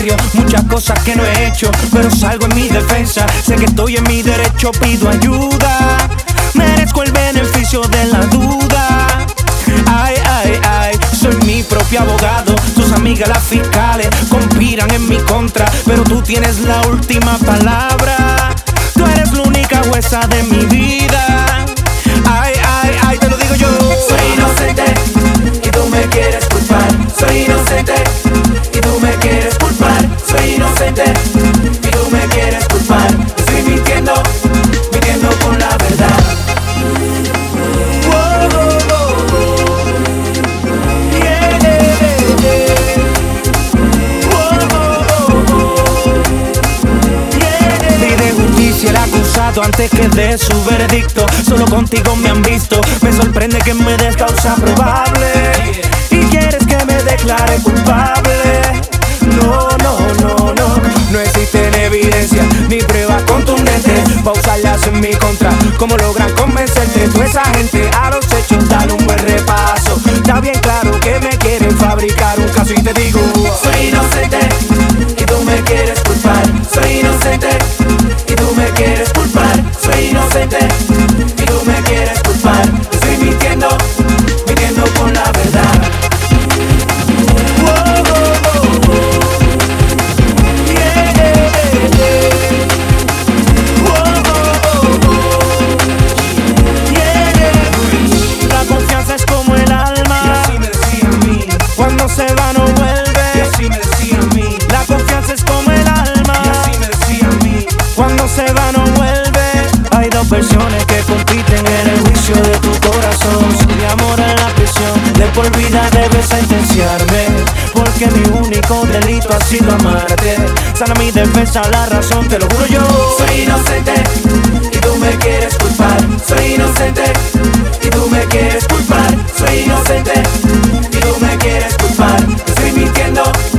barrio, muchas cosas que no he hecho, pero salgo en mi defensa. Sé que estoy en mi derecho, pido ayuda. Merezco el beneficio de la duda. Ay, ay, ay, soy mi propio abogado. Tus amigas las fiscales conspiran en mi contra, pero tú tienes la última palabra. Tú eres la única jueza de mi vida. Ay, ay, ay, te lo digo yo. Soy inocente y tú me quieres culpar. Soy inocente y tú me quieres culpar. Soy inocente y tú me quieres culpar. Estoy mintiendo, mintiendo con la verdad. El acusado antes que dé su veredicto. Solo contigo me han visto. Me sorprende que me des causa probable y quieres que me declare culpable. No, no, no, no. No existen evidencia ni pruebas contundentes para usarlas en mi contra. ¿Cómo logran convencerte? Toda esa gente a los hechos, dale un buen repaso. Está bien claro que me quieren fabricar un caso y te digo: soy inocente y tú me quieres culpar. Soy inocente y tú me quieres culpar. Soy inocente y tú me quieres culpar. Estoy mintiendo, mintiendo con la verdad. La confianza es como el alma, Y así me decía a mí. cuando se va no vuelve. Y así me decía a mí. La confianza es como el alma, Y así me decía a mí. cuando se va no vuelve. Hay dos versiones que compiten en el juicio de tu corazón. Mi amor en la prisión, de por vida debes sentenciarme, porque mi único delito ha sido amarte. Sana mi defensa, la razón, te lo juro yo. Soy inocente y tú me quieres culpar. Soy inocente y tú me quieres culpar. Soy inocente y tú me quieres culpar. Estoy mintiendo,